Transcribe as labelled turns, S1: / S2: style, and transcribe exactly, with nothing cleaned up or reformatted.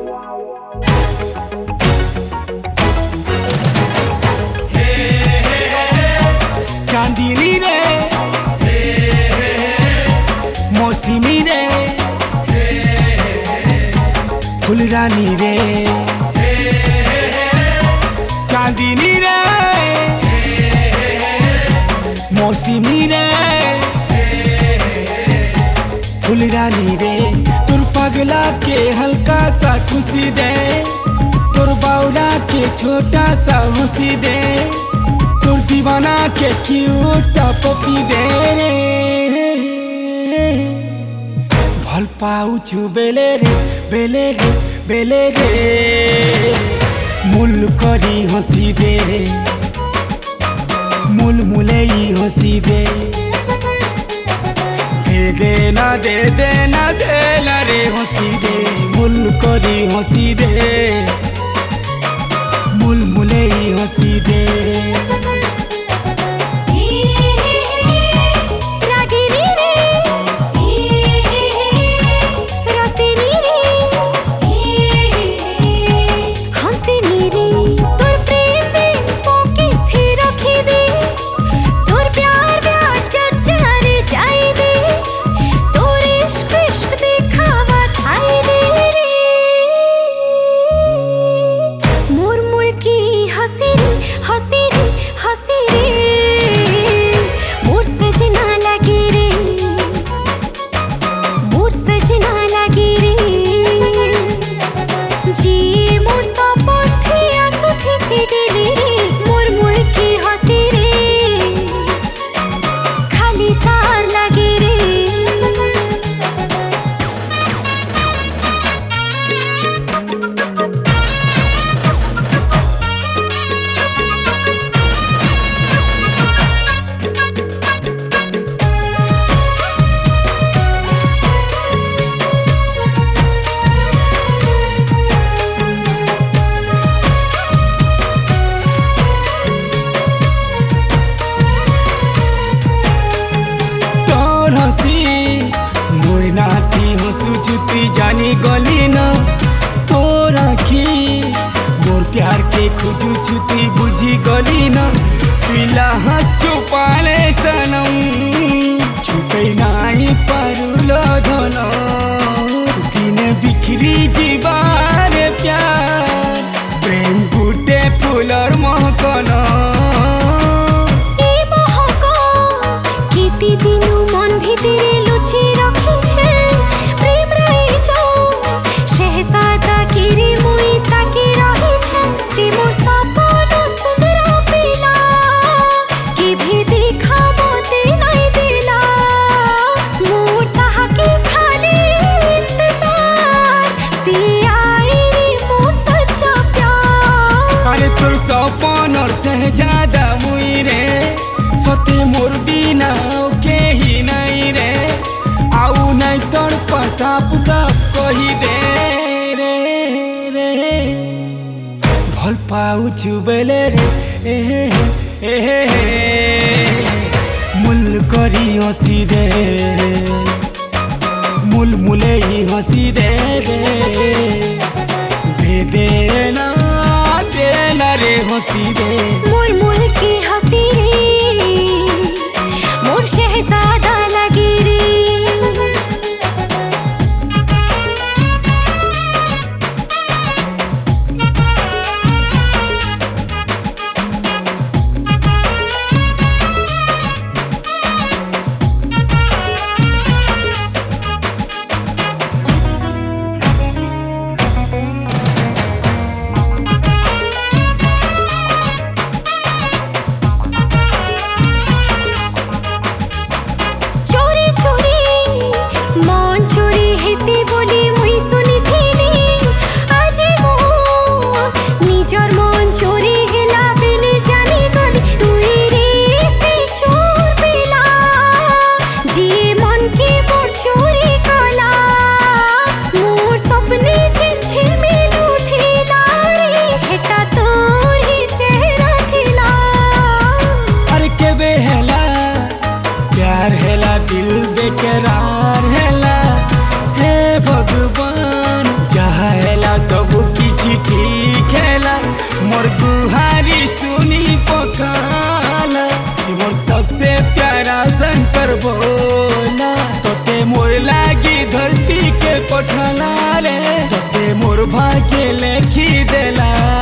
S1: चांदनी रे मौसमी रे फुलरानी रे चांदनी रे मौसमी रे फुलरानी रे तुर पगला के हल्का सा खुशी दे तुर बावला के छोटा सा खुशी दे तुर दीवाना के क्यूट सा पपी दे रे भल पाउछु बेले रे बेले रे बेले रे मुल करी हंसी दे मुल मुले हंसी दे दे दे ना दे दे ना दे ना रे हंसी दे मुल करी हंसी दे मुल मुले हंसी दे मोर नाती हंसू छुती जानी गली न तोर आखी मोर प्यार के खुजू छुती बुझी गली न तुला हंस चुपाले सनम छुपे नाई पारुलो धन दिन बिखरी जीवार प्यार प्रेम गुटे फूलर महकन ज्यादा मुई रे सते मोर बिना के ही नहीं रे आउ नहीं तोर पसाप सब कही दे रे रे भल पाउछु बेले रे ए ए मुल करी हंसी दे मुल मुले ही हंसी दे रे दे दे ना दे ना रे हंसी दे
S2: मोर मुल की हंसी रे मोर शहजादा लगी रे
S1: के पठाला रे तोते मोर भाग्य लेखी देला।